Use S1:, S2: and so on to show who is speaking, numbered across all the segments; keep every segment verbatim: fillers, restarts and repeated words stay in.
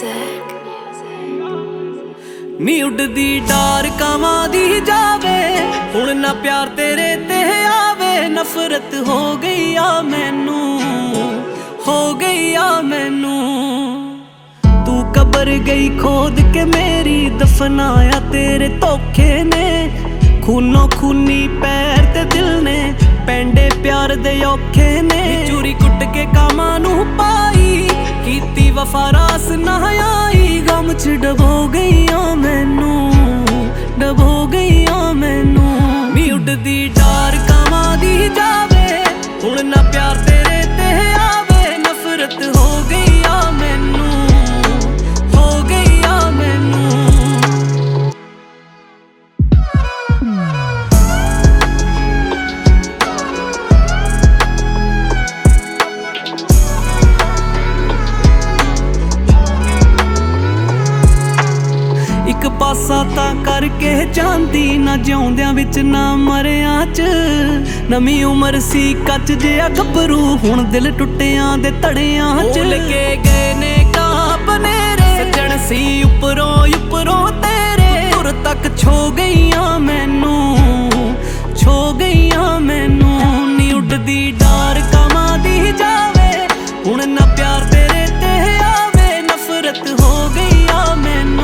S1: Music.
S2: ਨੀ ਉੱਡਦੀ ਡਾਰ ਕਾਵਾਂ ਦੀ ਜਾਵੇ, ਹੁਣ ਨਾ ਪਿਆਰ ਤੇਰੇ ਤੇ ਆਵੇ। ਨਫ਼ਰਤ ਹੋ ਗਈ ਆ ਮੈਨੂੰ, ਹੋ ਗਈ ਆ ਮੈਨੂੰ। ਤੂੰ ਕਬਰ ਗਈ ਖੋਦ ਕੇ ਮੇਰੀ, ਦਫਨਾਇਆ ਤੇਰੇ ਧੋਖੇ ਨੇ। ਖੂਨੋ ਖੂਨੀ ਪੈਰ ਤੇ ਦਿਲ ਨੇ, ਪੈਂਡੇ ਪਿਆਰ ਦੇ ਔਖੇ ਨੇ। ਚੂਰੀ ਕੁੱਟ ਕੇ ਕਾਮਾਂ ਨੂੰ ਪਾਈ, ਕੀਤੀ ਵਫਾ ਰਾਸ ਨਾ ਆਈ। ਗਮ ਚ ਡਬੋ ਗਈਆਂ ਮੈਨੂੰ, ਡਬੋ ਗਈਆਂ ਮੈਨੂੰ। ਨੀ ਉੱਡਦੀ ਡਾਰ ਕਾਵਾਂ ਦੀ ਜਾਵੇ, ਹੁਣ ਨਾ ਪਿਆਰ ਤੇਰੇ ਤੇ ਆਵੇ। ਨਫ਼ਰਤ ਹੋ ਗਈ ਆ ਮੈਨੂੰ, ਹੋ ਗਈ ਆ ਮੈਨੂੰ। ਇੱਕ ਪਾਸਾ ਤਾਂ ਕਰਕੇ ਜਾਂਦੀ, ਨਾ ਜਿਉਂਦਿਆਂ ਵਿੱਚ ਨਾ ਮਰਿਆਂ ਚ। ਨਵੀਂ ਉਮਰ ਸੀ ਕੱਚ ਜਿਹਾ ਗੱਭਰੂ, ਹੁਣ ਦਿਲ ਟੁੱਟਿਆਂ ਦੇ ਧੜਿਆਂ ਚ। ਭੁੱਲ ਕੇ ਗਏ ਨੇ ਕਾਂ ਬਨੇਰੇ, ਸੱਜਣ ਸੀ ਉੱਪਰੋਂ ਉੱਪਰੋਂ ਤੇਰੇ। ਤੁਰ ਤੱਕ ਛੋ ਗਈਆਂ ਮੈਨੂੰ, ਛੋ ਗਈਆਂ ਮੈਨੂੰ। ਨੀ ਉੱਡਦੀ ਡਾਰ ਕਾਵਾਂ ਦੀ ਜਾਵੇ, ਹੁਣ ਨਾ ਪਿਆਰ ਤੇਰੇ ਤੇ ਆਵੇ। ਨਫ਼ਰਤ ਹੋ ਗਈ ਆ ਮੈਨੂੰ,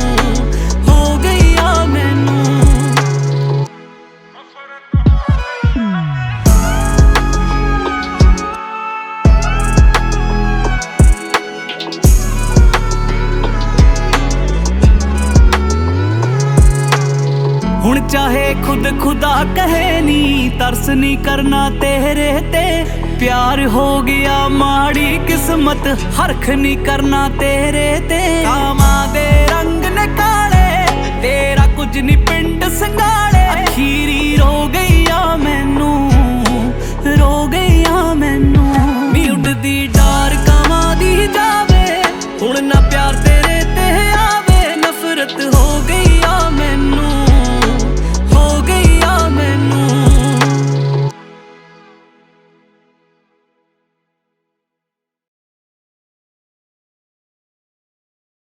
S2: ਹੁਣ ਚਾਹੇ ਖੁਦ ਖੁਦਾ ਕਹੇ ਨੀ, ਤਰਸ ਨੀ ਕਰਨਾ ਤੇਰੇ ਤੇ। ਪਿਆਰ ਹੋ ਗਿਆ ਮਾੜੀ ਕਿਸਮਤ, ਹਰਖ ਨੀ ਕਰਨਾ ਤੇਰੇ ਤੇ।